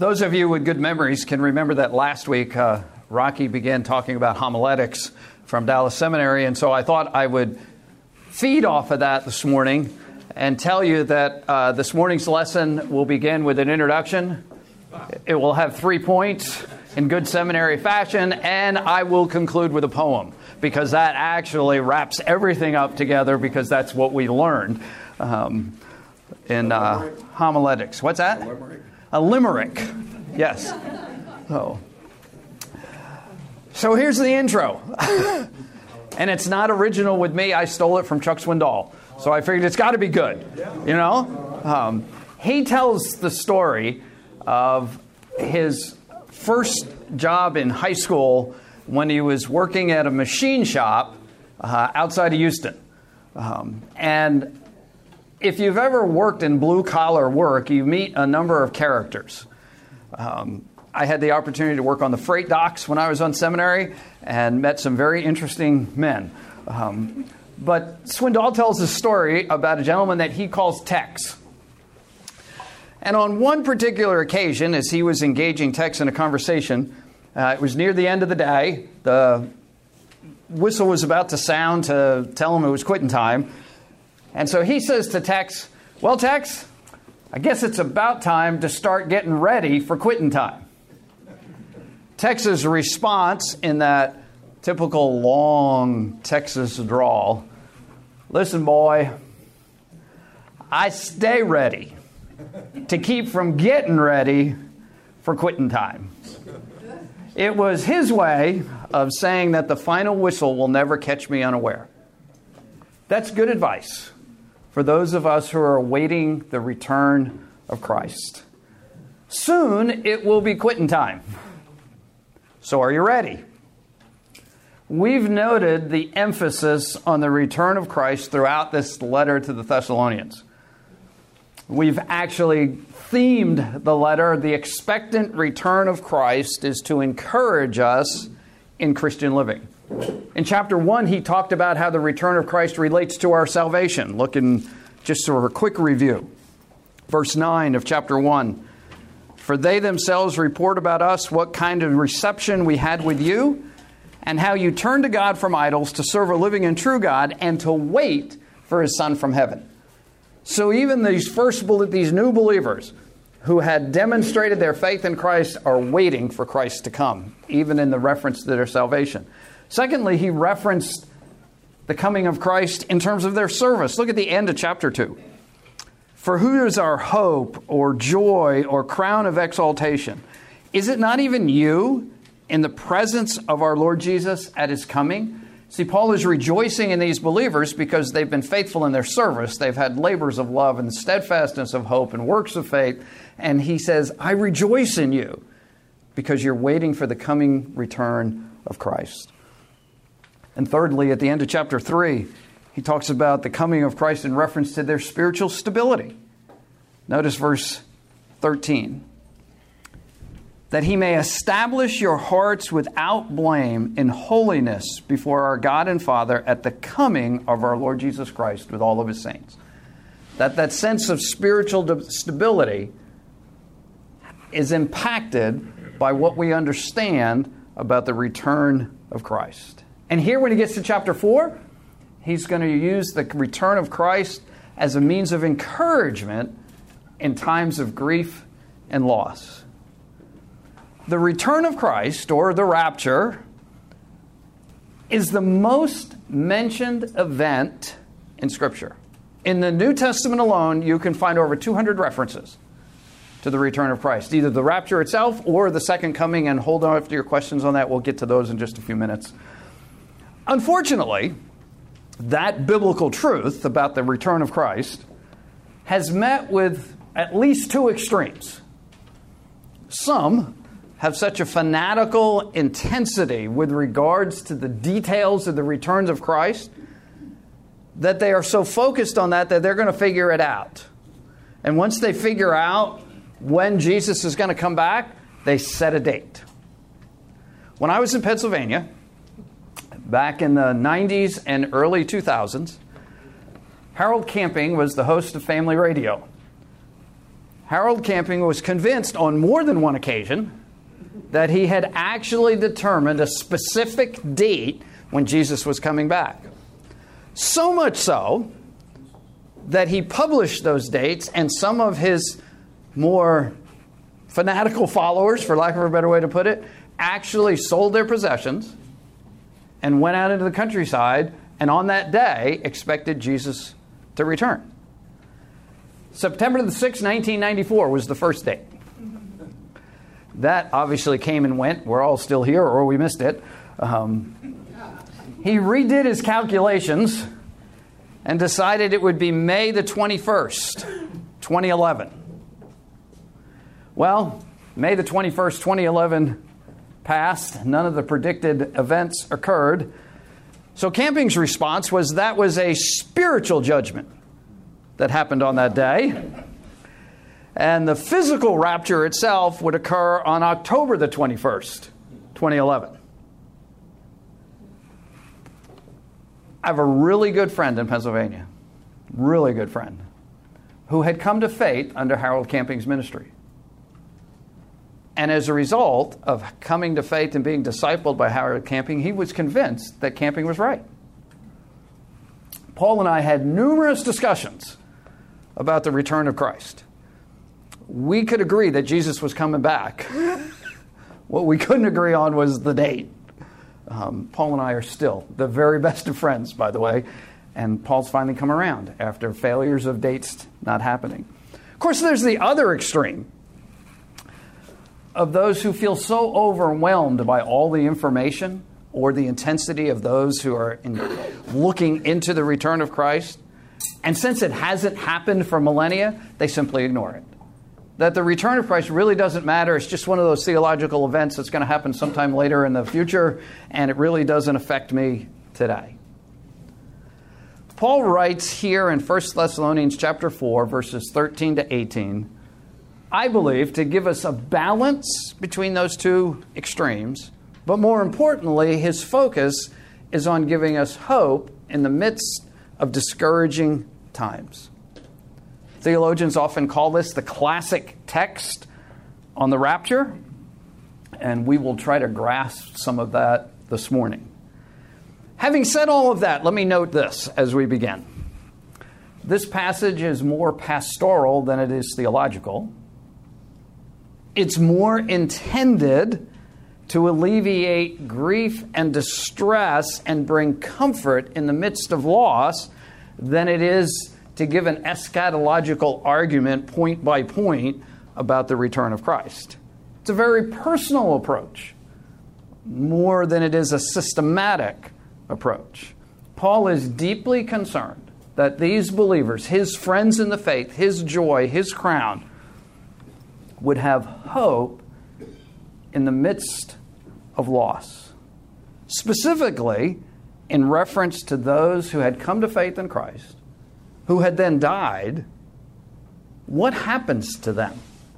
Those of you with good memories can remember that last week Rocky began talking about homiletics from Dallas Seminary, and so I thought I would feed off of that this morning and tell you that this morning's lesson will begin with an introduction. It will have 3 points in good seminary fashion, and I will conclude with a poem, because that actually wraps everything up together, because that's what we learned in homiletics. What's that? A limerick. Yes. So here's the intro. And it's not original with me. I stole it from Chuck Swindoll. So I figured it's got to be good. You know? He tells the story of his first job in high school when he was working at a machine shop outside of Houston. And if you've ever worked in blue-collar work, you meet a number of characters. I had the opportunity to work on the freight docks when I was on seminary and met some very interesting men. But Swindoll tells a story about a gentleman that he calls Tex. And on one particular occasion, as he was engaging Tex in a conversation, it was near the end of the day. The whistle was about to sound to tell him it was quitting time. And so he says to Tex, "Well, Tex, I guess it's about time to start getting ready for quitting time." Tex's response in that typical long Texas drawl, "Listen, boy, I stay ready to keep from getting ready for quitting time." It was his way of saying that the final whistle will never catch me unaware. That's good advice for those of us who are awaiting the return of Christ. Soon it will be quitting time. So are you ready? We've noted the emphasis on the return of Christ throughout this letter to the Thessalonians. We've actually themed the letter, "The expectant return of Christ is to encourage us in Christian living." In chapter 1, he talked about how the return of Christ relates to our salvation. Look in just sort of a quick review. Verse 9 of chapter 1. "For they themselves report about us what kind of reception we had with you, and how you turned to God from idols to serve a living and true God, and to wait for His Son from heaven." So even these new believers who had demonstrated their faith in Christ are waiting for Christ to come, even in the reference to their salvation. Secondly, he referenced the coming of Christ in terms of their service. Look at the end of chapter 2. "For who is our hope or joy or crown of exaltation? Is it not even you in the presence of our Lord Jesus at His coming?" See, Paul is rejoicing in these believers because they've been faithful in their service. They've had labors of love and steadfastness of hope and works of faith. And he says, "I rejoice in you because you're waiting for the coming return of Christ." And thirdly, at the end of chapter 3, he talks about the coming of Christ in reference to their spiritual stability. Notice verse 13. "That He may establish your hearts without blame in holiness before our God and Father at the coming of our Lord Jesus Christ with all of His saints." That sense of spiritual stability is impacted by what we understand about the return of Christ. And here when he gets to chapter 4, he's going to use the return of Christ as a means of encouragement in times of grief and loss. The return of Christ, or the rapture, is the most mentioned event in Scripture. In the New Testament alone, you can find over 200 references to the return of Christ, either the rapture itself or the second coming, and hold on to your questions on that. We'll get to those in just a few minutes. Unfortunately, that biblical truth about the return of Christ has met with at least two extremes. Some have such a fanatical intensity with regards to the details of the returns of Christ that they are so focused on that they're going to figure it out. And once they figure out when Jesus is going to come back, they set a date. When I was in Pennsylvania, back in the 90s and early 2000s, Harold Camping was the host of Family Radio. Harold Camping was convinced on more than one occasion that he had actually determined a specific date when Jesus was coming back. So much so that he published those dates, and some of his more fanatical followers, for lack of a better way to put it, actually sold their possessions and went out into the countryside, and on that day expected Jesus to return. September the 6th, 1994 was the first date. That obviously came and went. We're all still here, or we missed it. He redid his calculations and decided it would be May the 21st, 2011. Well, May the 21st, 2011 passed. None of the predicted events occurred. So Camping's response was that was a spiritual judgment that happened on that day. And the physical rapture itself would occur on October the 21st, 2011. I have a really good friend in Pennsylvania, really good friend, who had come to faith under Harold Camping's ministry. And as a result of coming to faith and being discipled by Harold Camping, he was convinced that Camping was right. Paul and I had numerous discussions about the return of Christ. We could agree that Jesus was coming back. What we couldn't agree on was the date. Paul and I are still the very best of friends, by the way, and Paul's finally come around after failures of dates not happening. Of course, there's the other extreme of those who feel so overwhelmed by all the information or the intensity of those who are looking into the return of Christ, and since it hasn't happened for millennia, they simply ignore it. That the return of Christ really doesn't matter. It's just one of those theological events that's going to happen sometime later in the future, and it really doesn't affect me today. Paul writes here in 1 Thessalonians chapter 4, verses 13 to 18, I believe, to give us a balance between those two extremes, but more importantly, his focus is on giving us hope in the midst of discouraging times. Theologians often call this the classic text on the rapture, and we will try to grasp some of that this morning. Having said all of that, let me note this as we begin. This passage is more pastoral than it is theological. It's more intended to alleviate grief and distress and bring comfort in the midst of loss than it is to give an eschatological argument point by point about the return of Christ. It's a very personal approach, more than it is a systematic approach. Paul is deeply concerned that these believers, his friends in the faith, his joy, his crown, would have hope in the midst of loss. Specifically, in reference to those who had come to faith in Christ, who had then died, what happens to them?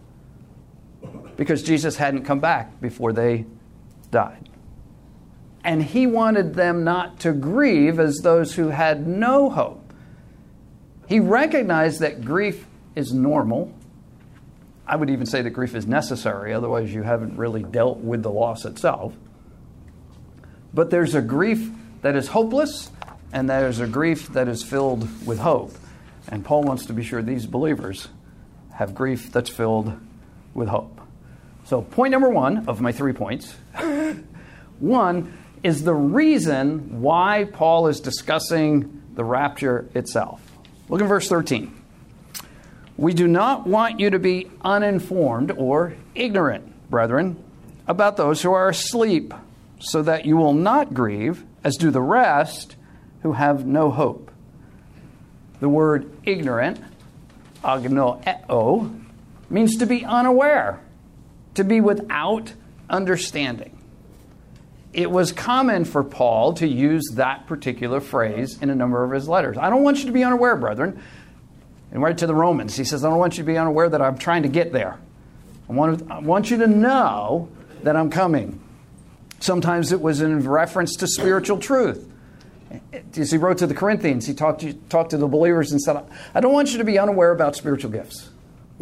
Because Jesus hadn't come back before they died. And he wanted them not to grieve as those who had no hope. He recognized that grief is normal. I would even say that grief is necessary, otherwise you haven't really dealt with the loss itself. But there's a grief that is hopeless, and there's a grief that is filled with hope. And Paul wants to be sure these believers have grief that's filled with hope. So point number one of my 3 points. One is the reason why Paul is discussing the rapture itself. Look at verse 13. We do not want you to be uninformed or ignorant, brethren, about those who are asleep, so that you will not grieve, as do the rest who have no hope. The word ignorant, agnoeo, means to be unaware, to be without understanding. It was common for Paul to use that particular phrase in a number of his letters. I don't want you to be unaware, brethren. And right to the Romans, he says, I don't want you to be unaware that I'm trying to get there. I want you to know that I'm coming. Sometimes it was in reference to spiritual truth. As he wrote to the Corinthians, he talked to the believers and said, I don't want you to be unaware about spiritual gifts. I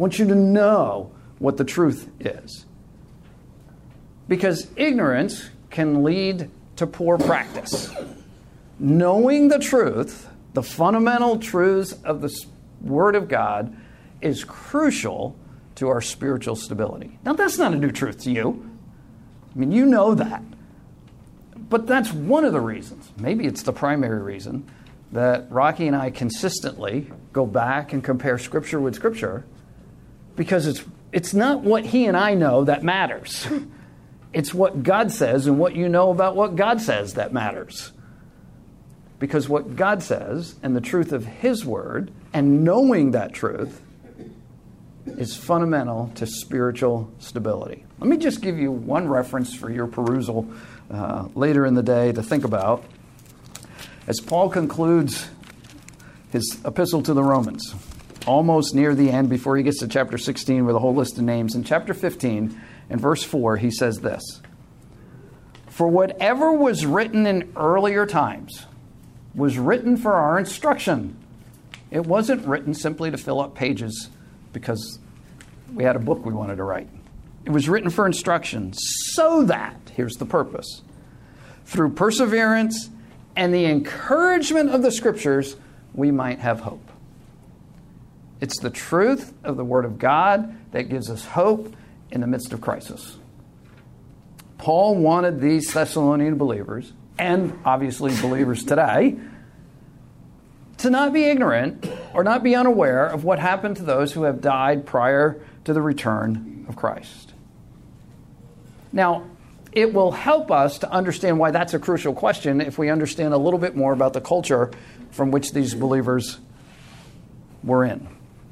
want you to know what the truth is. Because ignorance can lead to poor practice. Knowing the truth, the fundamental truths of the Word of God, is crucial to our spiritual stability. Now, that's not a new truth to you. I mean, you know that. But that's one of the reasons, maybe it's the primary reason, that Rocky and I consistently go back and compare Scripture with Scripture, because it's not what he and I know that matters. It's what God says and what you know about what God says that matters. Because what God says and the truth of His Word and knowing that truth is fundamental to spiritual stability. Let me just give you one reference for your perusal later in the day to think about. As Paul concludes his epistle to the Romans, almost near the end before he gets to chapter 16 with a whole list of names, in chapter 15 and verse 4, he says this: "For whatever was written in earlier times was written for our instruction." It wasn't written simply to fill up pages because we had a book we wanted to write. It was written for instruction so that, here's the purpose, through perseverance and the encouragement of the Scriptures, we might have hope. It's the truth of the Word of God that gives us hope in the midst of crisis. Paul wanted these Thessalonian believers, and obviously believers today, to not be ignorant or not be unaware of what happened to those who have died prior to the return of Christ. Now, it will help us to understand why that's a crucial question if we understand a little bit more about the culture from which these believers were in.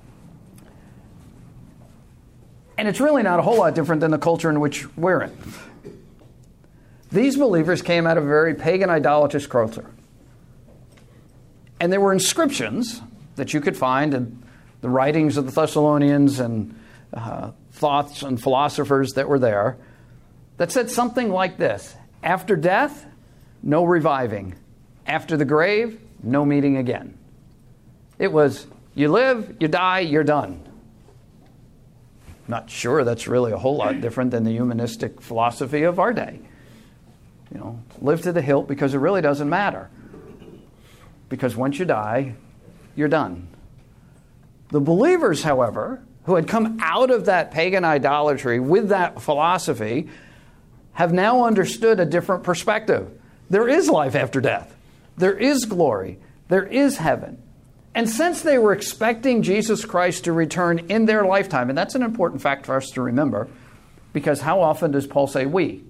And it's really not a whole lot different than the culture in which we're in. These believers came out of a very pagan, idolatrous culture. And there were inscriptions that you could find in the writings of the Thessalonians and thoughts and philosophers that were there that said something like this: after death, no reviving. After the grave, no meeting again. It was, you live, you die, you're done. Not sure that's really a whole lot different than the humanistic philosophy of our day. You know, live to the hilt because it really doesn't matter. Because once you die, you're done. The believers, however, who had come out of that pagan idolatry with that philosophy, have now understood a different perspective. There is life after death. There is glory. There is heaven. And since they were expecting Jesus Christ to return in their lifetime, and that's an important fact for us to remember, because how often does Paul say we?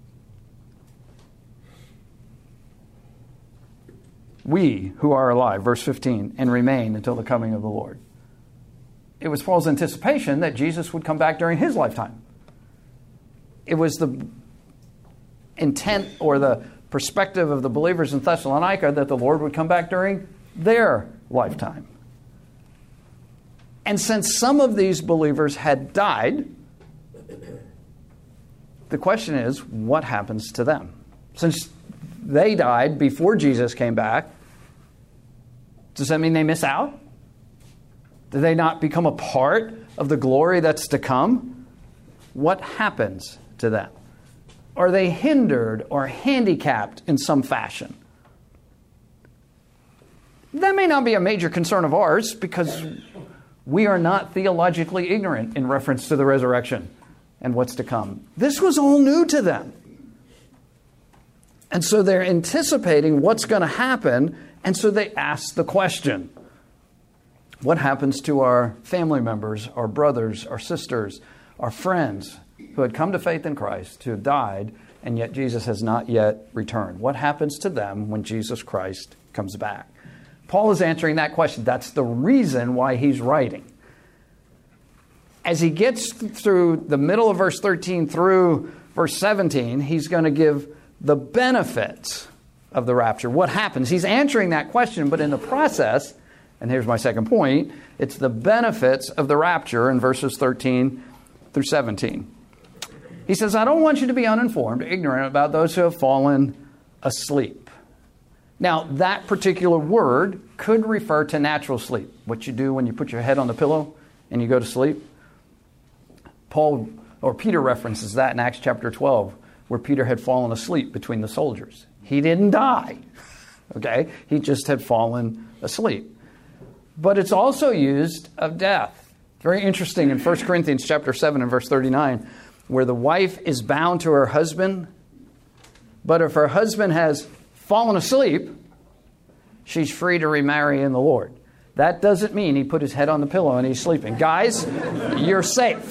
We who are alive, verse 15, and remain until the coming of the Lord. It was Paul's anticipation that Jesus would come back during his lifetime. It was the intent or the perspective of the believers in Thessalonica that the Lord would come back during their lifetime. And since some of these believers had died, the question is, what happens to them? Since they died before Jesus came back, does that mean they miss out? Do they not become a part of the glory that's to come? What happens to them? Are they hindered or handicapped in some fashion? That may not be a major concern of ours because we are not theologically ignorant in reference to the resurrection and what's to come. This was all new to them. And so they're anticipating what's going to happen, and so they ask the question: what happens to our family members, our brothers, our sisters, our friends who had come to faith in Christ, who have died, and yet Jesus has not yet returned? What happens to them when Jesus Christ comes back? Paul is answering that question. That's the reason why he's writing. As he gets through the middle of verse 13 through verse 17, he's going to give the benefits of the rapture. What happens? He's answering that question, but in the process, and here's my second point, it's the benefits of the rapture in verses 13 through 17. He says, I don't want you to be uninformed, ignorant about those who have fallen asleep. Now, that particular word could refer to natural sleep, what you do when you put your head on the pillow and you go to sleep. Peter references that in Acts chapter 12, where Peter had fallen asleep between the soldiers. He didn't die, okay? He just had fallen asleep. But it's also used of death. Very interesting in 1 Corinthians chapter 7 and verse 39, where the wife is bound to her husband, but if her husband has fallen asleep, she's free to remarry in the Lord. That doesn't mean he put his head on the pillow and he's sleeping. Guys, you're safe.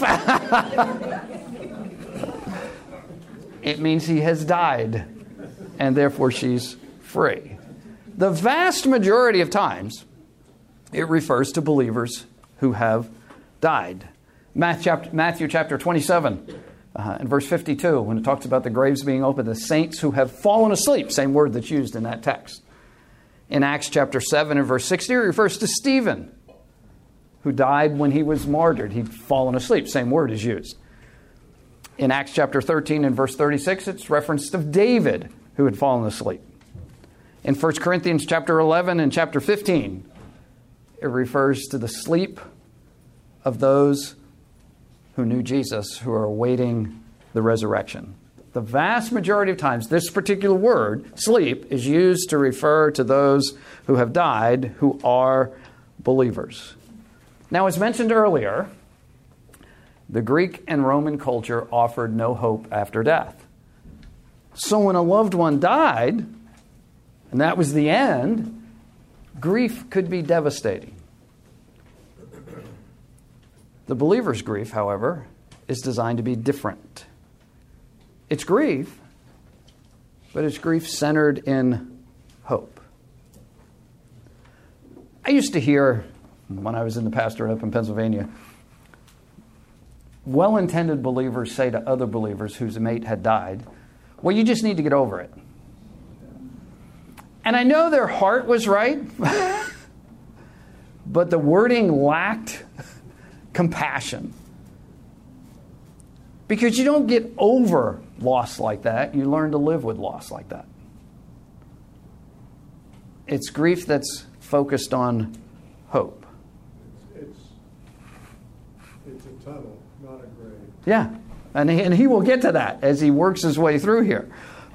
It means he has died, and therefore she's free. The vast majority of times, it refers to believers who have died. Matthew chapter 27 and verse 52, when it talks about the graves being open, the saints who have fallen asleep, same word that's used in that text. In Acts chapter 7 and verse 60, it refers to Stephen, who died when he was martyred. He'd fallen asleep, same word is used. In Acts chapter 13 and verse 36, it's referenced of David, who had fallen asleep. In 1 Corinthians chapter 11 and chapter 15, it refers to the sleep of those who knew Jesus, who are awaiting the resurrection. The vast majority of times, this particular word, sleep, is used to refer to those who have died, who are believers. Now, as mentioned earlier, the Greek and Roman culture offered no hope after death. So when a loved one died, and that was the end, grief could be devastating. The believer's grief, however, is designed to be different. It's grief, but it's grief centered in hope. I used to hear, when I was in the pastorate up in Pennsylvania, well-intended believers say to other believers whose mate had died, well, you just need to get over it. And I know their heart was right, but the wording lacked compassion. Because you don't get over loss like that. You learn to live with loss like that. It's grief that's focused on hope. It's a tunnel, not a grave. Yeah, and he will get to that as he works his way through here.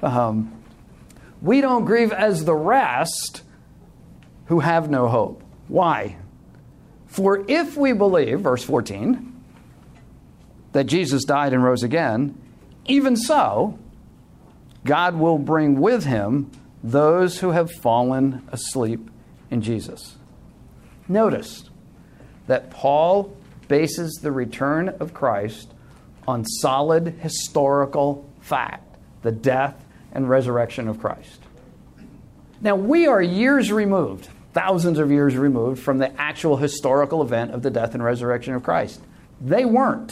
We don't grieve as the rest who have no hope. Why? For if we believe, verse 14, that Jesus died and rose again, even so, God will bring with him those who have fallen asleep in Jesus. Notice that Paul bases the return of Christ on solid historical fact, the death and resurrection of Christ. Now, we are years removed, thousands of years removed from the actual historical event of the death and resurrection of Christ. They weren't.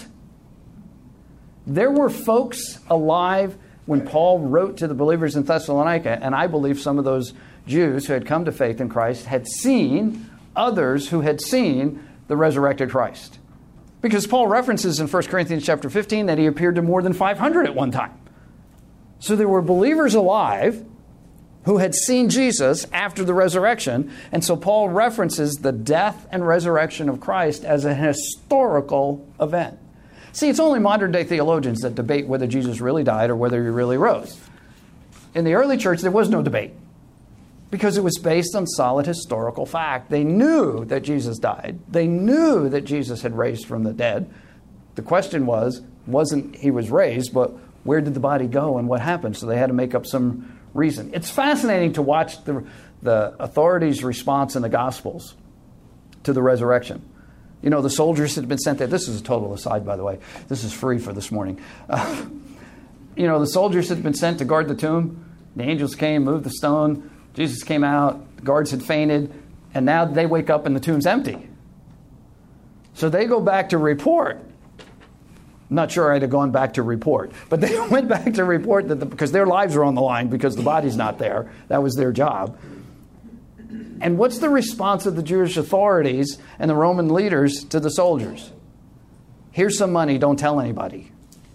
There were folks alive when Paul wrote to the believers in Thessalonica, and I believe some of those Jews who had come to faith in Christ had seen others who had seen the resurrected Christ. Because Paul references in 1 Corinthians chapter 15 that he appeared to more than 500 at one time. So there were believers alive who had seen Jesus after the resurrection, and so Paul references the death and resurrection of Christ as a historical event. See, it's only modern-day theologians that debate whether Jesus really died or whether he really rose. In the early church, there was no debate because it was based on solid historical fact. They knew that Jesus died. They knew that Jesus had raised from the dead. The question wasn't he was raised, but where did the body go and what happened? So they had to make up some reason. It's fascinating to watch the authorities' response in the Gospels to the resurrection. You know, the soldiers had been sent there. This is a total aside, by the way. This is free for this morning. The soldiers had been sent to guard the tomb. The angels came, moved the stone. Jesus came out. The guards had fainted. And now they wake up and the tomb's empty. So they go back to report. I'm not sure I'd have gone back to report. But they went back to report that because their lives were on the line because the body's not there. That was their job. And what's the response of the Jewish authorities and the Roman leaders to the soldiers? Here's some money, don't tell anybody.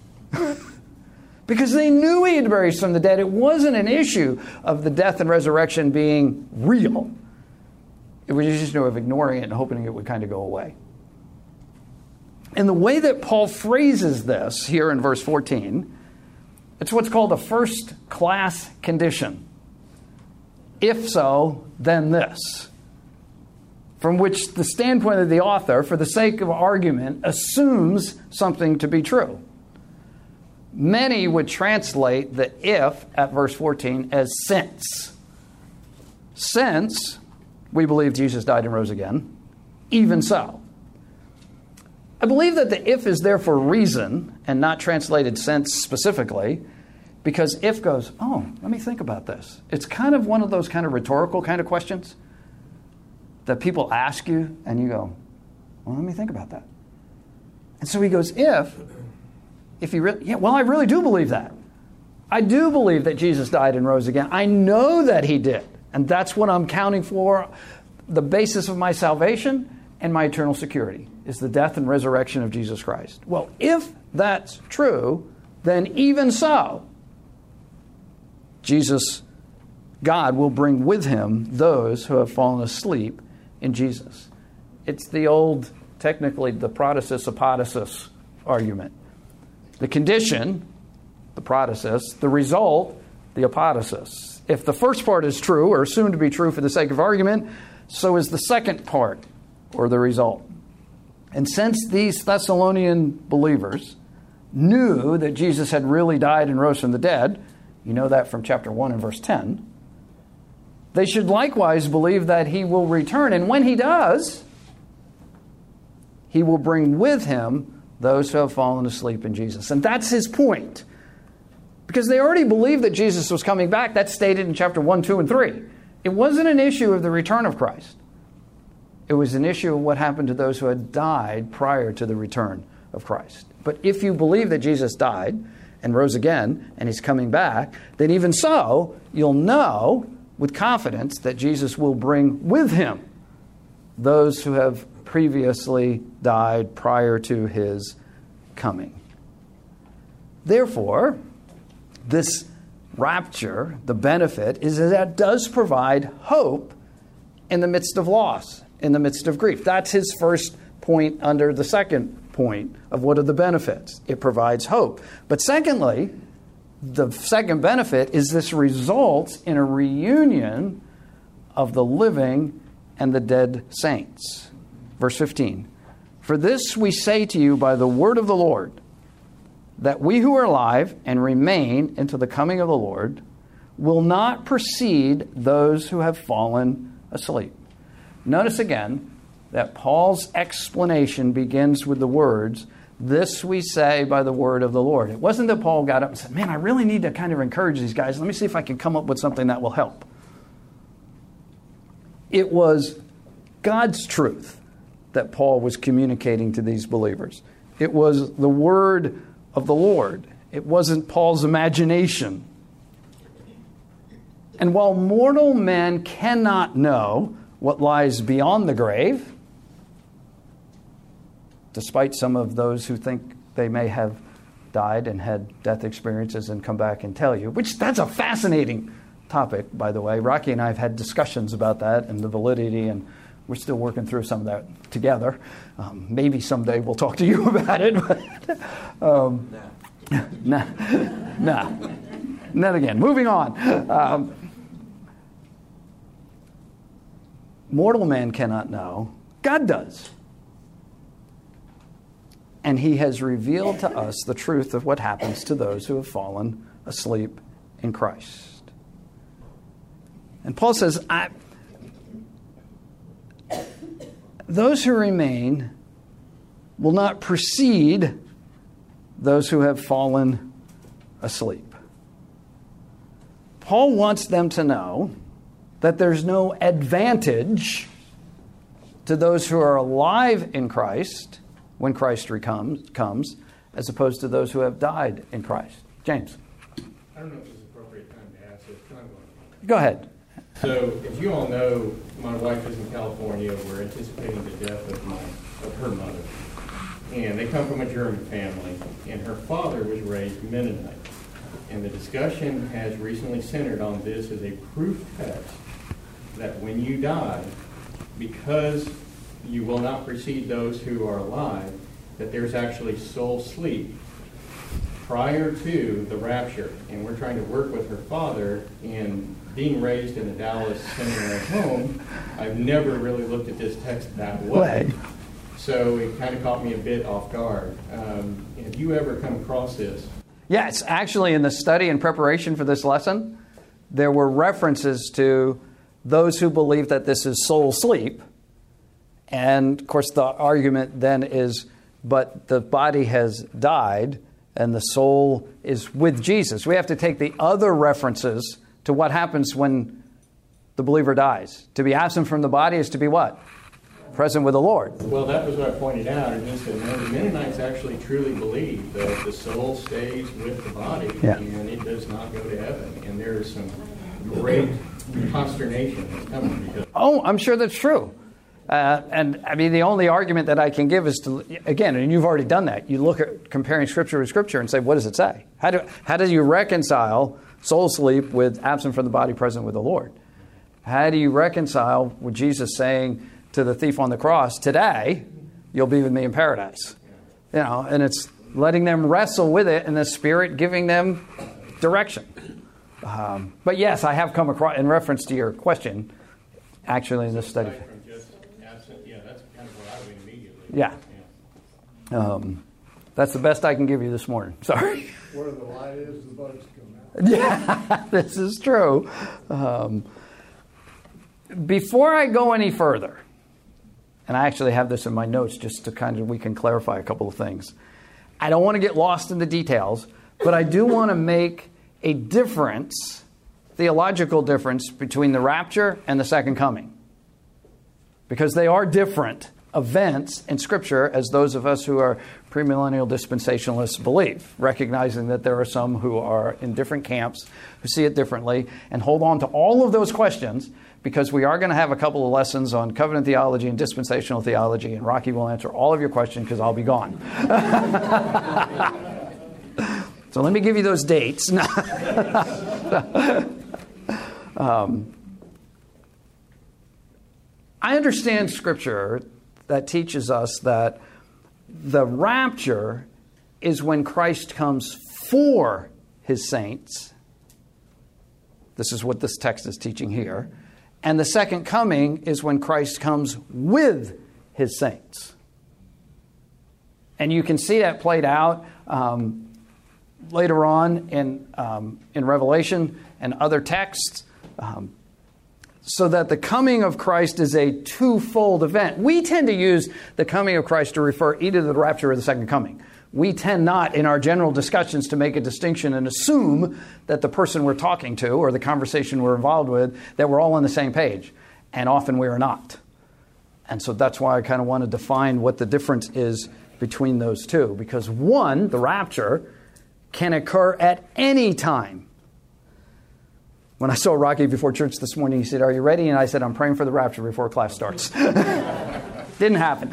Because they knew he had raised from the dead. It wasn't an issue of the death and resurrection being real. It was just of ignoring it and hoping it would kind of go away. And the way that Paul phrases this here in verse 14, it's what's called a first-class condition. If so, then this. From which the standpoint of the author, for the sake of argument, assumes something to be true. Many would translate the if at verse 14 as since. Since we believe Jesus died and rose again, even so. I believe that the if is there for a reason and not translated since specifically, because if goes, oh, let me think about this. It's kind of one of those kind of rhetorical kind of questions that people ask you and you go, well, let me think about that. And so he goes, if you really, yeah, well, I really do believe that. I do believe that Jesus died and rose again. I know that he did. And that's what I'm counting for. The basis of my salvation and my eternal security is the death and resurrection of Jesus Christ. Well, if that's true, then even so, God will bring with him those who have fallen asleep in Jesus. It's the old, technically, the protasis apodosis argument. The condition, the protasis, the result, the apodosis. If the first part is true, or assumed to be true for the sake of argument, so is the second part, or the result. And since these Thessalonian believers knew that Jesus had really died and rose from the dead, you know that from chapter 1 and verse 10, they should likewise believe that he will return. And when he does, he will bring with him those who have fallen asleep in Jesus. And that's his point. Because they already believed that Jesus was coming back. That's stated in chapter 1, 2, and 3. It wasn't an issue of the return of Christ. It was an issue of what happened to those who had died prior to the return of Christ. But if you believe that Jesus died and rose again and he's coming back, then even so, you'll know with confidence that Jesus will bring with him those who have previously died prior to his coming. Therefore, this rapture, the benefit, is that it does provide hope in the midst of loss, in the midst of grief. That's his first point under the second point of what are the benefits. It provides hope. But secondly, the second benefit is this results in a reunion of the living and the dead saints. Verse 15, "For this we say to you by the word of the Lord, that we who are alive and remain until the coming of the Lord will not precede those who have fallen asleep." Notice again that Paul's explanation begins with the words, "This we say by the word of the Lord." It wasn't that Paul got up and said, "Man, I really need to kind of encourage these guys. Let me see if I can come up with something that will help." It was God's truth that Paul was communicating to these believers. It was the word of the Lord. It wasn't Paul's imagination. And while mortal men cannot know what lies beyond the grave, despite some of those who think they may have died and had death experiences and come back and tell you, which that's a fascinating topic, by the way. Rocky and I have had discussions about that and the validity, and we're still working through some of that together. Maybe someday we'll talk to you about it. But, not again. Moving on. Mortal man cannot know. God does. And he has revealed to us the truth of what happens to those who have fallen asleep in Christ. And Paul says, those who remain will not precede those who have fallen asleep. Paul wants them to know that there's no advantage to those who are alive in Christ when Christ comes, as opposed to those who have died in Christ. James. I don't know if it's an appropriate time to ask this. Go ahead. So, as you all know, my wife is in California. We're anticipating the death of her mother. And they come from a German family. And her father was raised Mennonite. And the discussion has recently centered on this as a proof text that when you die, because you will not precede those who are alive, that there's actually soul sleep prior to the rapture. And we're trying to work with her father, and being raised in a Dallas seminary home, I've never really looked at this text that way. So it kind of caught me a bit off guard. Have you ever come across this? Yes, actually in the study and preparation for this lesson, there were references to those who believe that this is soul sleep. And, of course, the argument then is, but the body has died and the soul is with Jesus. We have to take the other references to what happens when the believer dies. To be absent from the body is to be what? Present with the Lord. Well, that was what I pointed out. And he said, no, the Mennonites actually truly believe that the soul stays with the body and it does not go to heaven. And there is some great consternation that's coming because. Oh, I'm sure that's true. And I mean, the only argument that I can give is to, again, and you've already done that. You look at comparing Scripture with Scripture and say, what does it say? How do you reconcile soul sleep with absent from the body, present with the Lord? How do you reconcile with Jesus saying to the thief on the cross, today you'll be with me in paradise? You know, and it's letting them wrestle with it and the Spirit giving them direction. But yes, I have come across, in reference to your question, actually in this study. That's kind of what I would immediately. Yeah. That's the best I can give you this morning. Sorry. Where the light is, the bugs come out. Yeah, this is true. Before I go any further, and I actually have this in my notes just to kind of, we can clarify a couple of things. I don't want to get lost in the details, but I do want to make a difference, theological difference, between the rapture and the second coming. Because they are different events in Scripture as those of us who are premillennial dispensationalists believe, recognizing that there are some who are in different camps who see it differently, and hold on to all of those questions, because we are going to have a couple of lessons on covenant theology and dispensational theology, and Rocky will answer all of your questions because I'll be gone. So let me give you those dates. I understand Scripture that teaches us that the rapture is when Christ comes for His saints. This is what this text is teaching here. And the second coming is when Christ comes with His saints. And you can see that played out later on in Revelation and other texts. So that the coming of Christ is a twofold event. We tend to use the coming of Christ to refer either to the rapture or the second coming. We tend not, in our general discussions, to make a distinction and assume that the person we're talking to or the conversation we're involved with, that we're all on the same page. And often we are not. And so that's why I kind of want to define what the difference is between those two. Because one, the rapture, can occur at any time. When I saw Rocky before church this morning, he said, "Are you ready?" And I said, "I'm praying for the rapture before class starts." Didn't happen.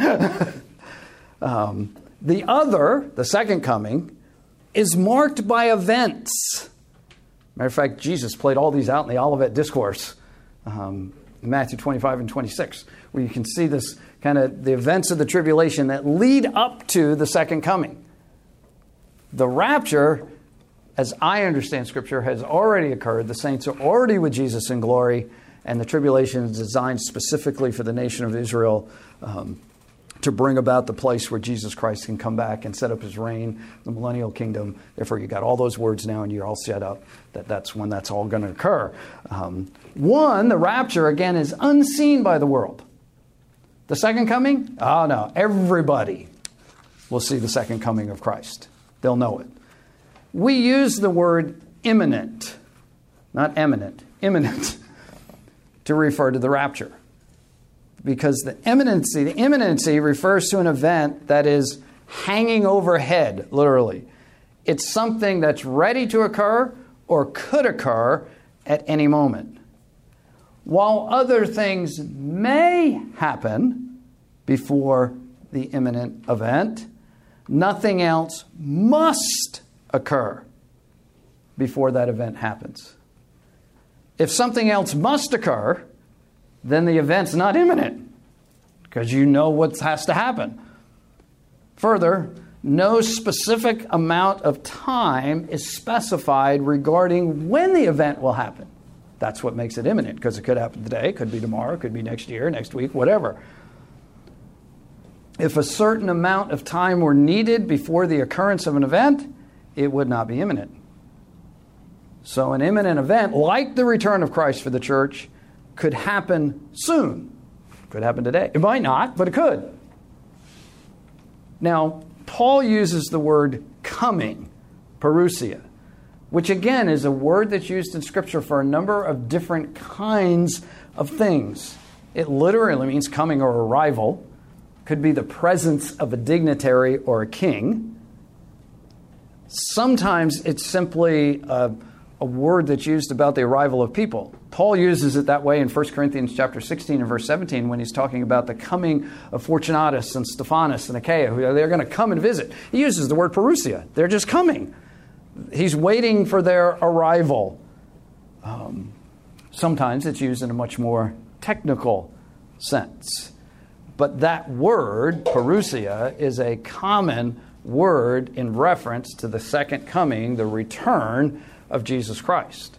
The other, the second coming, is marked by events. Matter of fact, Jesus played all these out in the Olivet Discourse, Matthew 25 and 26, where you can see this kind of the events of the tribulation that lead up to the second coming. The rapture, as I understand Scripture, has already occurred. The saints are already with Jesus in glory, and the tribulation is designed specifically for the nation of Israel to bring about the place where Jesus Christ can come back and set up His reign, the millennial kingdom. Therefore, you got all those words now, and you're all set up that's when that's all going to occur. One, the rapture, again, is unseen by the world. The second coming? Oh, no. Everybody will see the second coming of Christ. They'll know it. We use the word imminent, not eminent, imminent, to refer to the rapture. Because the imminency refers to an event that is hanging overhead, literally. It's something that's ready to occur or could occur at any moment. While other things may happen before the imminent event, nothing else must occur before that event happens. If something else must occur, then the event's not imminent, because you know what has to happen. Further, no specific amount of time is specified regarding when the event will happen. That's what makes it imminent, because it could happen today, it could be tomorrow, it could be next year, next week, whatever. If a certain amount of time were needed before the occurrence of an event, it would not be imminent. So an imminent event, like the return of Christ for the church, could happen soon. Could happen today. It might not, but it could. Now, Paul uses the word coming, parousia, which again is a word that's used in Scripture for a number of different kinds of things. It literally means coming or arrival. Could be the presence of a dignitary or a king. Sometimes it's simply a word that's used about the arrival of people. Paul uses it that way in 1 Corinthians chapter 16 and verse 17 when he's talking about the coming of Fortunatus and Stephanus and Achaia. They're going to come and visit. He uses the word parousia. They're just coming. He's waiting for their arrival. Sometimes it's used in a much more technical sense. But that word, parousia, is a common word in reference to the second coming, the return of Jesus Christ.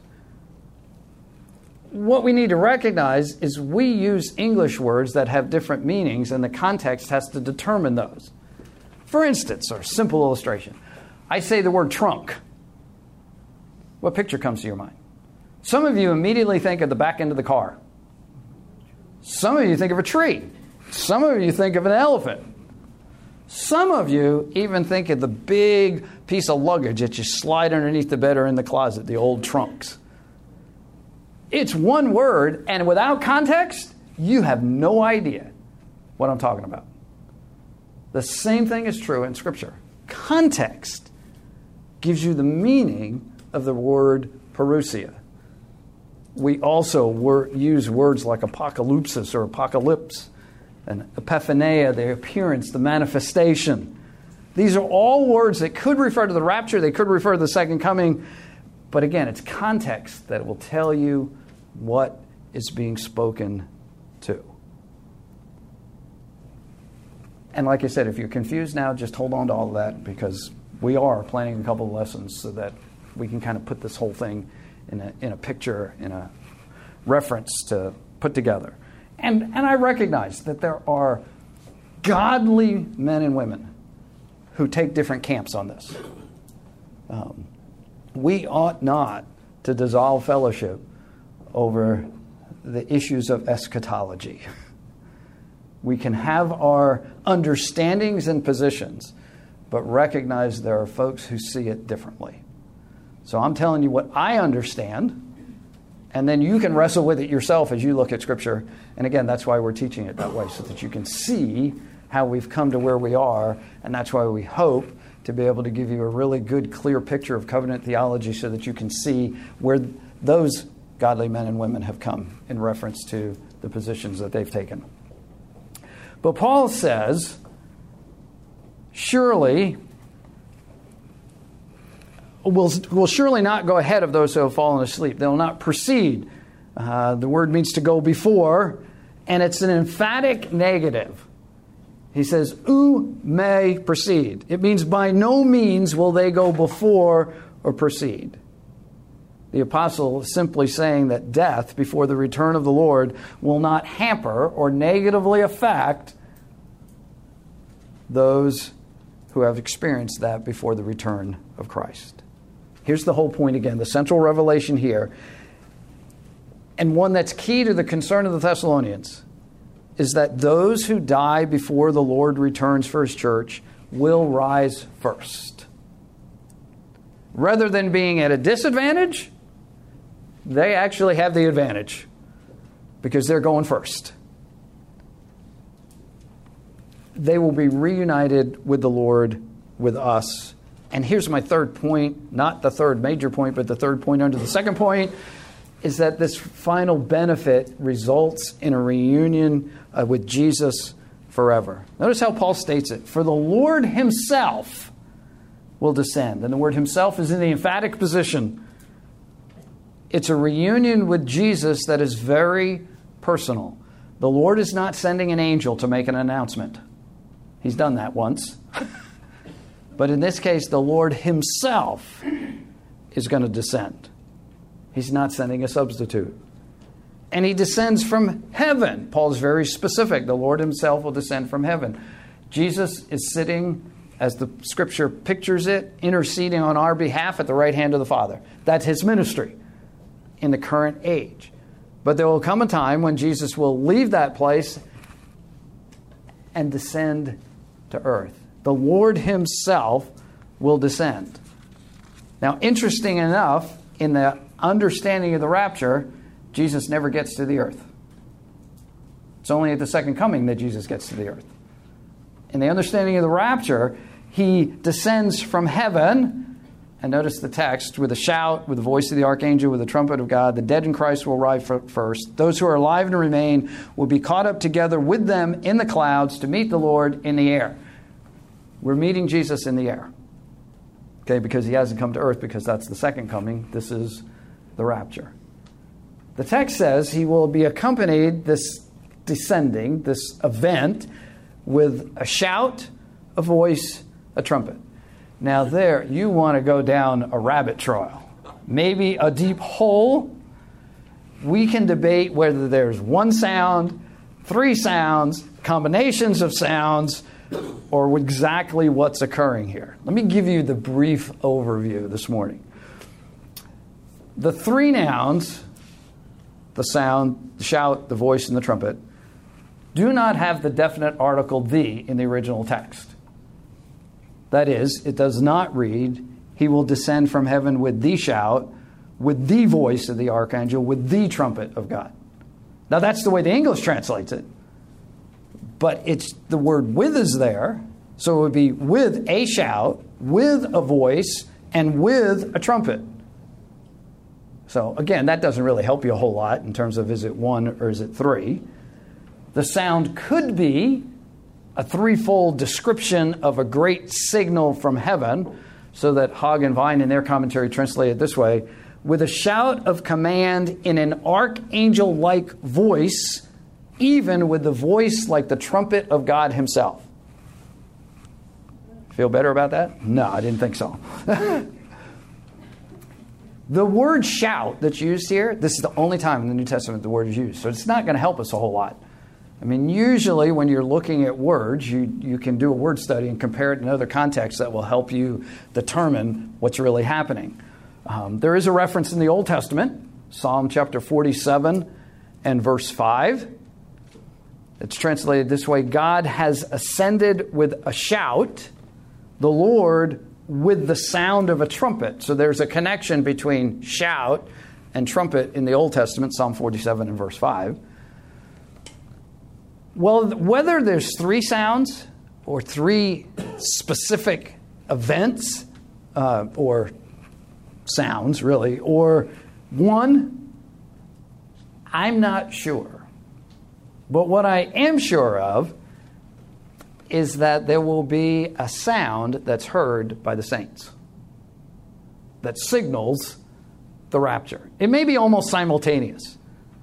What we need to recognize is we use English words that have different meanings, and the context has to determine those. For instance, or simple illustration, I say the word trunk. What picture comes to your mind? Some of you immediately think of the back end of the car. Some of you think of a tree. Some of you think of an elephant. Some of you even think of the big piece of luggage that you slide underneath the bed or in the closet, the old trunks. It's one word, and without context, you have no idea what I'm talking about. The same thing is true in Scripture. Context gives you the meaning of the word parousia. We also use words like apocalypsis or apocalypse, and epiphania, the appearance, the manifestation. These are all words that could refer to the rapture, they could refer to the second coming, but again, it's context that will tell you what is being spoken to. And like I said, if you're confused now, just hold on to all of that, because we are planning a couple of lessons so that we can kind of put this whole thing in a picture, in a reference to put together. And I recognize that there are godly men and women who take different camps on this. We ought not to dissolve fellowship over the issues of eschatology. We can have our understandings and positions, but recognize there are folks who see it differently. So I'm telling you what I understand, and then you can wrestle with it yourself as you look at Scripture. And again, that's why we're teaching it that way, so that you can see how we've come to where we are. And that's why we hope to be able to give you a really good, clear picture of covenant theology, so that you can see where those godly men and women have come in reference to the positions that they've taken. But Paul says, surely will surely not go ahead of those who have fallen asleep. They will not precede. The word means to go before, and it's an emphatic negative. He says, "ou may precede." It means by no means will they go before or precede. The apostle is simply saying that death before the return of the Lord will not hamper or negatively affect those who have experienced that before the return of Christ. Here's the whole point again, the central revelation here, and one that's key to the concern of the Thessalonians, is that those who die before the Lord returns for His church will rise first. Rather than being at a disadvantage, they actually have the advantage, because they're going first. They will be reunited with the Lord, with us. And here's my third point, not the third major point, but the third point under the second point, is that this final benefit results in a reunion with Jesus forever. Notice how Paul states it. For the Lord Himself will descend. And the word Himself is in the emphatic position. It's a reunion with Jesus that is very personal. The Lord is not sending an angel to make an announcement. He's done that once. But in this case, the Lord himself is going to descend. He's not sending a substitute. And he descends from heaven. Paul's very specific. The Lord himself will descend from heaven. Jesus is sitting, as the scripture pictures it, interceding on our behalf at the right hand of the Father. That's his ministry in the current age. But there will come a time when Jesus will leave that place and descend to earth. The Lord himself will descend. Now, interesting enough, in the understanding of the rapture, Jesus never gets to the earth. It's only at the second coming that Jesus gets to the earth. In the understanding of the rapture, he descends from heaven, and notice the text, with a shout, with the voice of the archangel, with the trumpet of God. The dead in Christ will rise first. Those who are alive and remain will be caught up together with them in the clouds to meet the Lord in the air. We're meeting Jesus in the air. Okay, because he hasn't come to earth, because that's the second coming. This is the rapture. The text says he will be accompanied, this descending, this event, with a shout, a voice, a trumpet. Now there, you want to go down a rabbit trail, maybe a deep hole. We can debate whether there's one sound, three sounds, combinations of sounds, or exactly what's occurring here. Let me give you the brief overview this morning. The three nouns, the sound, the shout, the voice, and the trumpet, do not have the definite article "the" in the original text. That is, it does not read, he will descend from heaven with the shout, with the voice of the archangel, with the trumpet of God. Now that's the way the English translates it. But it's the word "with" is there, so it would be with a shout, with a voice, and with a trumpet. So again, that doesn't really help you a whole lot in terms of is it one or is it three. The sound could be a threefold description of a great signal from heaven, so that Hogg and Vine in their commentary translate it this way: with a shout of command in an archangel-like voice, even with the voice like the trumpet of God himself. Feel better about that? No, I didn't think so. The word shout that's used here, this is the only time in the New Testament the word is used, so it's not going to help us a whole lot. I mean, usually when you're looking at words, you can do a word study and compare it in other contexts that will help you determine what's really happening. There is a reference in the Old Testament, Psalm chapter 47 and verse 5. It's translated this way: God has ascended with a shout, the Lord with the sound of a trumpet. So there's a connection between shout and trumpet in the Old Testament, Psalm 47 and verse 5. Well, whether there's three sounds or three specific events or sounds, really, or one, I'm not sure. But what I am sure of is that there will be a sound that's heard by the saints that signals the rapture. It may be almost simultaneous.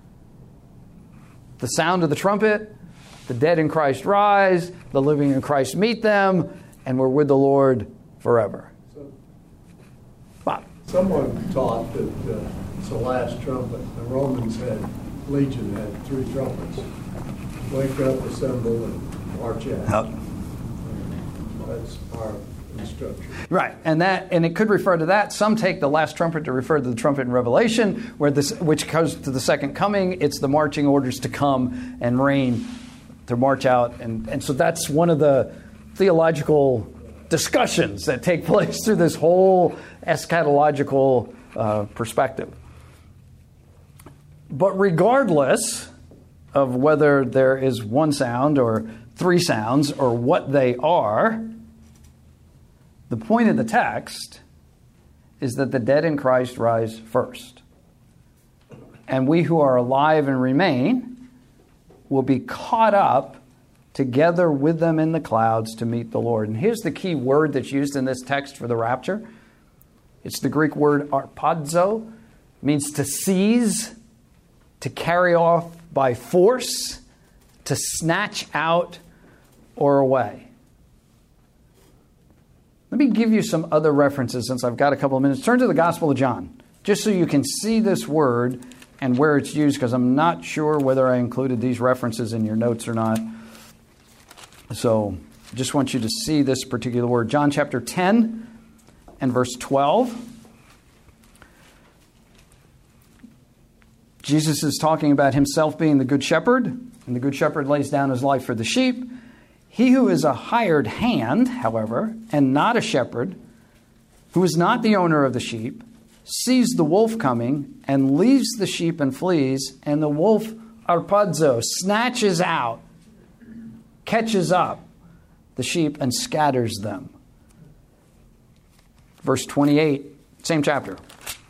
The sound of the trumpet, the dead in Christ rise, the living in Christ meet them, and we're with the Lord forever. So, Bob. someone taught that it's the last trumpet. The Romans Legion had three trumpets. Wake up, assemble, and march out. That's our instruction. Right, and it could refer to that. Some take the last trumpet to refer to the trumpet in Revelation, which goes to the second coming. It's the marching orders to come and reign, to march out, and so that's one of the theological discussions that take place through this whole eschatological perspective. But regardless of whether there is one sound or three sounds or what they are, the point of the text is that the dead in Christ rise first. And we who are alive and remain will be caught up together with them in the clouds to meet the Lord. And here's the key word that's used in this text for the rapture. It's the Greek word arpazo. It means to seize, to carry off by force, to snatch out or away. Let me give you some other references since I've got a couple of minutes. Turn to the Gospel of John, just so you can see this word and where it's used, because I'm not sure whether I included these references in your notes or not. So I just want you to see this particular word. John chapter 10 and verse 12. Jesus is talking about himself being the good shepherd, and the good shepherd lays down his life for the sheep. He who is a hired hand, however, and not a shepherd, who is not the owner of the sheep, sees the wolf coming and leaves the sheep and flees, and the wolf, arpadzo, snatches out, catches up the sheep and scatters them. Verse 28, same chapter.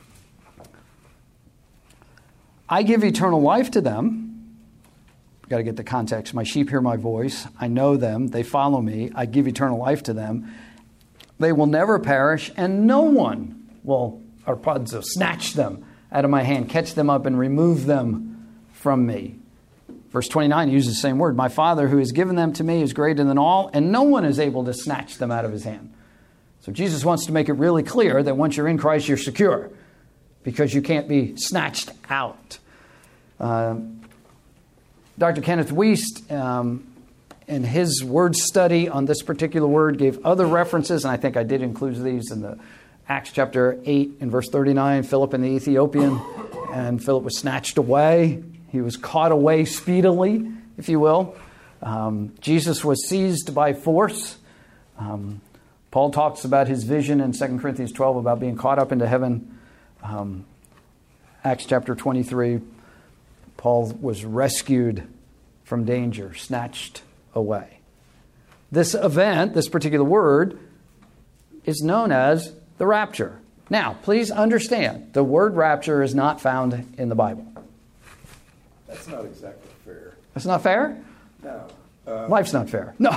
I give eternal life to them. Got to get the context. My sheep hear my voice. I know them. They follow me. I give eternal life to them. They will never perish, and no one will, arpadzo, snatch them out of my hand, catch them up, and remove them from me. Verse 29 uses the same word. My Father who has given them to me is greater than all, and no one is able to snatch them out of his hand. So Jesus wants to make it really clear that once you're in Christ, you're secure, because you can't be snatched out. Dr. Kenneth Wiest, in his word study on this particular word, gave other references, and I think I did include these in the Acts chapter 8 and verse 39, Philip and the Ethiopian, and Philip was snatched away. He was caught away speedily, if you will. Jesus was seized by force. Paul talks about his vision in 2 Corinthians 12 about being caught up into heaven. Acts chapter 23, Paul was rescued from danger, snatched away. This event, this particular word, is known as the rapture. Now, please understand, the word rapture is not found in the Bible. That's not exactly fair. That's not fair? No. Life's not fair. No.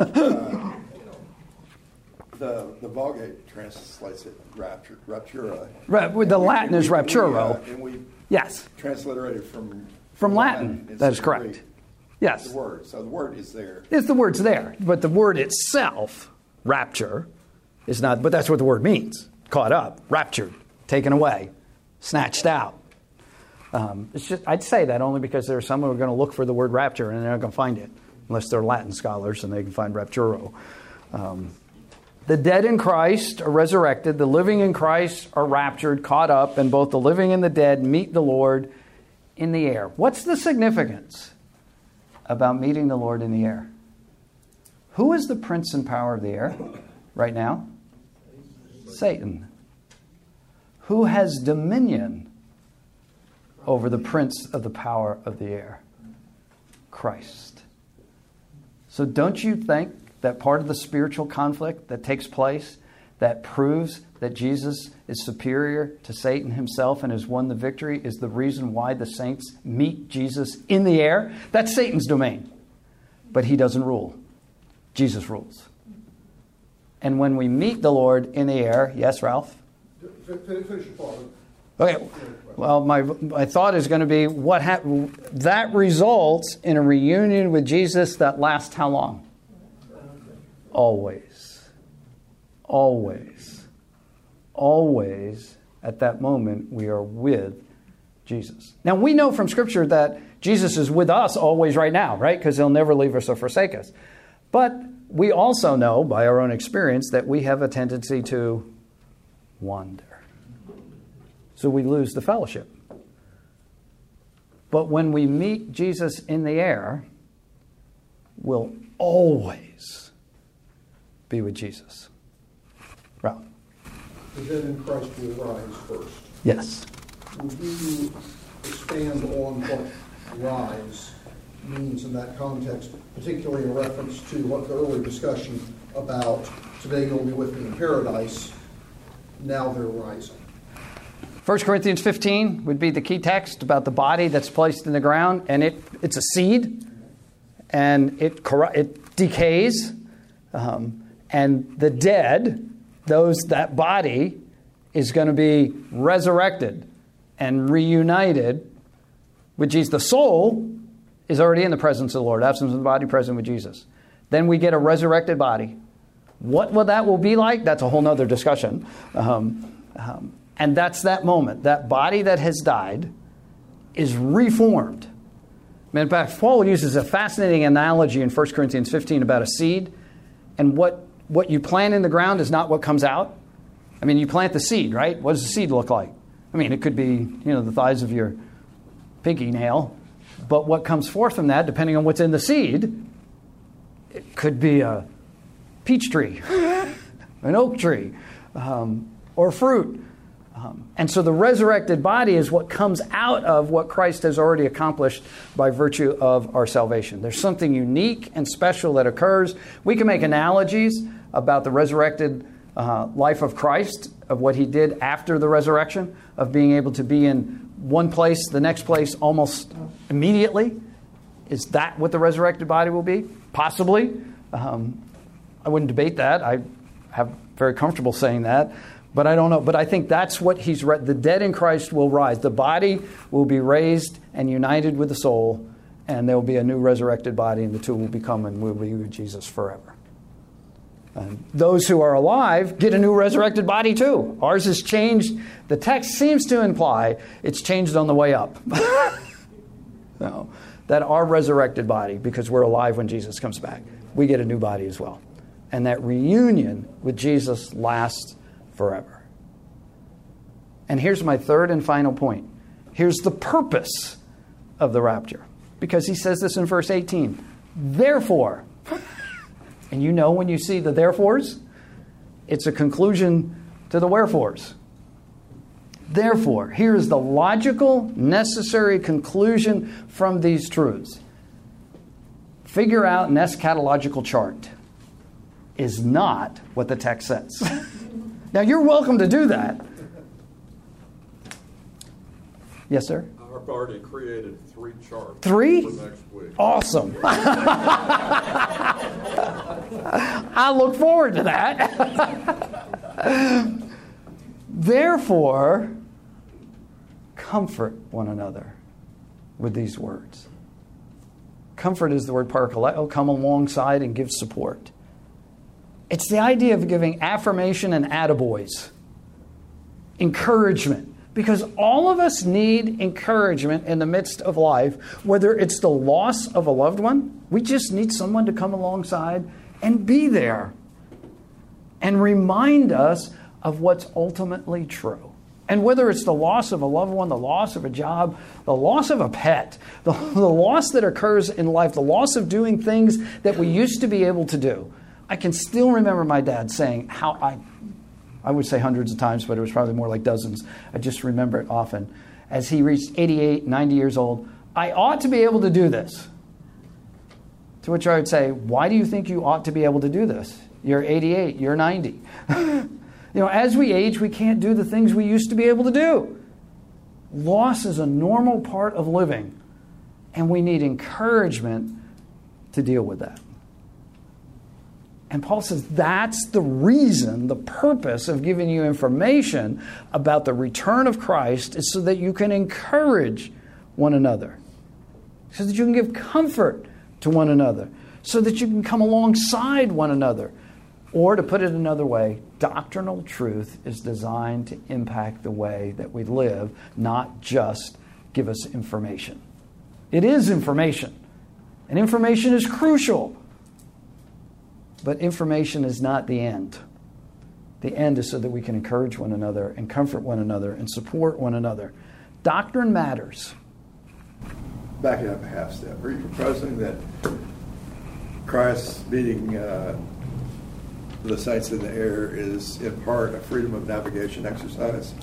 The Vulgate translates it raptura. The Latin is rapturo. And we Yes. transliterated From Latin. That is correct. Greek. Yes. The word. So the word is there. The word's there, but the word itself, rapture, is not, but that's what the word means. Caught up, raptured, taken away, snatched out. It's just, I'd say that only because there are some who are going to look for the word rapture and they're not going to find it, unless they're Latin scholars and they can find rapturo. The dead in Christ are resurrected. The living in Christ are raptured, caught up, and both the living and the dead meet the Lord in the air. What's the significance about meeting the Lord in the air? Who is the prince and power of the air right now? Satan. Who has dominion over the prince of the power of the air? Christ. So don't you think that part of the spiritual conflict that takes place that proves that Jesus is superior to Satan himself and has won the victory is the reason why the saints meet Jesus in the air? That's Satan's domain. But he doesn't rule. Jesus rules. And when we meet the Lord in the air, yes, Ralph? Finish your thought. Okay. Well, my thought is going to be that results in a reunion with Jesus that lasts how long? Always. Always. Always at that moment we are with Jesus. Now we know from Scripture that Jesus is with us always right now, right? Because he'll never leave us or forsake us. But we also know by our own experience that we have a tendency to wander. So we lose the fellowship. But when we meet Jesus in the air, we'll always be with Jesus. Ralph? The dead in Christ will rise first. Yes. Would you expand on what rise means in that context, particularly in reference to what the earlier discussion about today you'll be with me in paradise, now they're rising? 1 Corinthians 15 would be the key text about the body that's placed in the ground, and it's a seed, and it decays, and the dead, that body is going to be resurrected and reunited with Jesus. The soul is already in the presence of the Lord, absence of the body, present with Jesus. Then we get a resurrected body, What that will be like, that's a whole nother discussion. And that's that moment. That body that has died is reformed. In fact, Paul uses a fascinating analogy in 1 Corinthians 15 about a seed. And what you plant in the ground is not what comes out. I mean, you plant the seed, right? What does the seed look like? I mean, it could be, the size of your pinky nail. But what comes forth from that, depending on what's in the seed, it could be a peach tree, an oak tree, or fruit. And so the resurrected body is what comes out of what Christ has already accomplished by virtue of our salvation. There's something unique and special that occurs. We can make analogies about the resurrected life of Christ, of what he did after the resurrection, of being able to be in one place, the next place, almost immediately. Is that what the resurrected body will be? Possibly. I wouldn't debate that. I have very comfortable saying that. But I don't know. But I think that's what he's read. The dead in Christ will rise. The body will be raised and united with the soul. And there will be a new resurrected body. And the two will become and will be with Jesus forever. And those who are alive get a new resurrected body too. Ours is changed. The text seems to imply it's changed on the way up. So, that our resurrected body, because we're alive when Jesus comes back, we get a new body as well. And that reunion with Jesus lasts forever. And here's my third and final point. Here's the purpose of the rapture. Because he says this in verse 18. Therefore, and when you see the therefores, it's a conclusion to the wherefores. Therefore, here is the logical, necessary conclusion from these truths. Figure out an eschatological chart is not what the text says. Now, you're welcome to do that. Yes, sir? I've already created 3 charts. 3? For next week. Awesome. I look forward to that. Therefore, comfort one another with these words. Comfort is the word parakaleo, come alongside and give support. It's the idea of giving affirmation and attaboys. Encouragement. Because all of us need encouragement in the midst of life, whether it's the loss of a loved one. We just need someone to come alongside and be there and remind us of what's ultimately true. And whether it's the loss of a loved one, the loss of a job, the loss of a pet, the loss that occurs in life, the loss of doing things that we used to be able to do. I can still remember my dad saying how I would say hundreds of times, but it was probably more like dozens. I just remember it often. As he reached 88, 90 years old, I ought to be able to do this. To which I would say, why do you think you ought to be able to do this? You're 88, you're 90. As we age, we can't do the things we used to be able to do. Loss is a normal part of living, and we need encouragement to deal with that. And Paul says that's the reason, the purpose of giving you information about the return of Christ is so that you can encourage one another, so that you can give comfort to one another, so that you can come alongside one another. Or to put it another way, doctrinal truth is designed to impact the way that we live, not just give us information. It is information, and information is crucial. But information is not the end. The end is so that we can encourage one another and comfort one another and support one another. Doctrine matters. Backing up a half step, are you proposing that Christ meeting the saints in the air is in part a freedom of navigation exercise?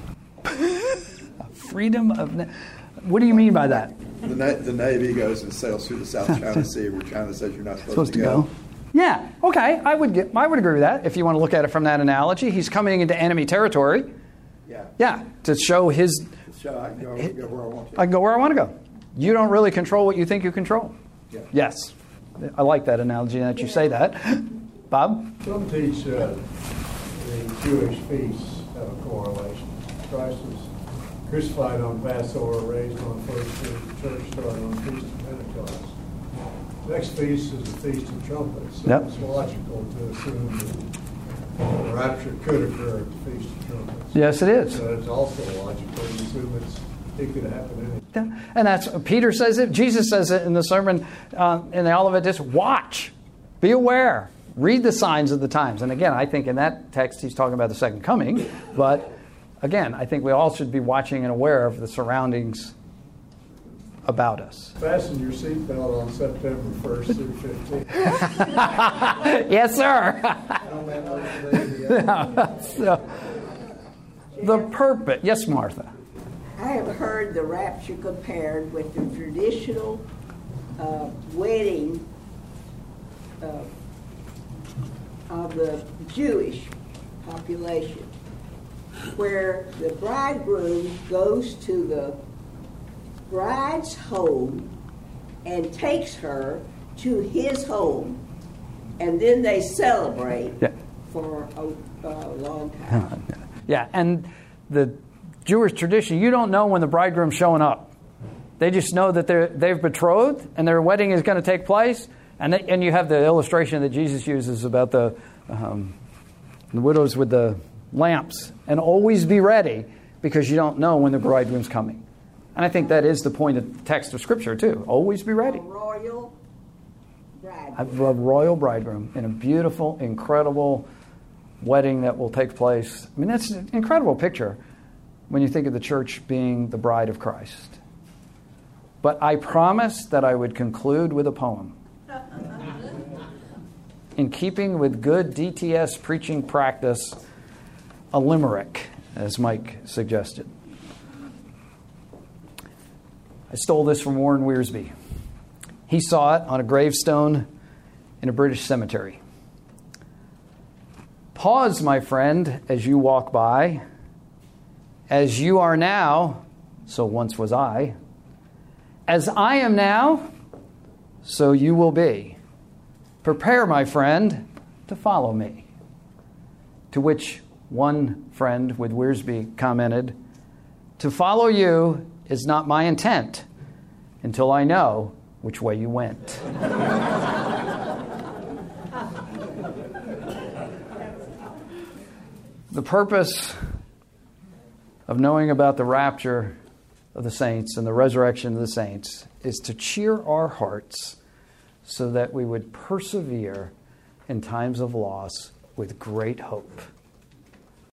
Freedom of... What do you mean by that? The Navy goes and sails through the South China Sea where China says you're not supposed to go. Yeah, okay, I would agree with that if you want to look at it from that analogy. He's coming into enemy territory. Yeah, to show his... I can go where I want to. I can go where I want to go. You don't really control what you think you control. Yeah. Yes. I like that analogy that you say that. Bob? Some teach the Jewish feasts have a correlation. Christ was crucified on Passover, raised on first fruit. The church started on Feast of Pentecost. Next feast is the Feast of Trumpets. So It's logical to assume that The rapture could occur at the Feast of Trumpets. Yes, it is. So it's also logical to assume it could happen anytime. And that's, Peter says it, Jesus says it in the sermon in the Olivet Discourse. Watch, be aware, read the signs of the times. And again, I think in that text he's talking about the second coming. But again, I think we all should be watching and aware of the surroundings about us. Fasten your seatbelt on September 1st through 15th. Yes, sir. So, the purpose. Yes, Martha. I have heard the rapture compared with the traditional wedding of the Jewish population, where the bridegroom goes to the bride's home and takes her to his home, and then they celebrate for a long time. Yeah, and the Jewish tradition, you don't know when the bridegroom's showing up. They just know that they've betrothed and their wedding is going to take place. And you have the illustration that Jesus uses about the widows with the lamps. And always be ready, because you don't know when the bridegroom's coming. And I think that is the point of the text of Scripture, too. Always be ready. A royal bridegroom. A royal bridegroom in a beautiful, incredible wedding that will take place. I mean, that's an incredible picture when you think of the church being the bride of Christ. But I promised that I would conclude with a poem. In keeping with good DTS preaching practice, a limerick, as Mike suggested. I stole this from Warren Wiersbe. He saw it on a gravestone in a British cemetery. Pause, my friend, as you walk by. As you are now, so once was I. As I am now, so you will be. Prepare, my friend, to follow me. To which one friend with Wiersbe commented, to follow you is not my intent until I know which way you went. The purpose of knowing about the rapture of the saints and the resurrection of the saints is to cheer our hearts so that we would persevere in times of loss with great hope.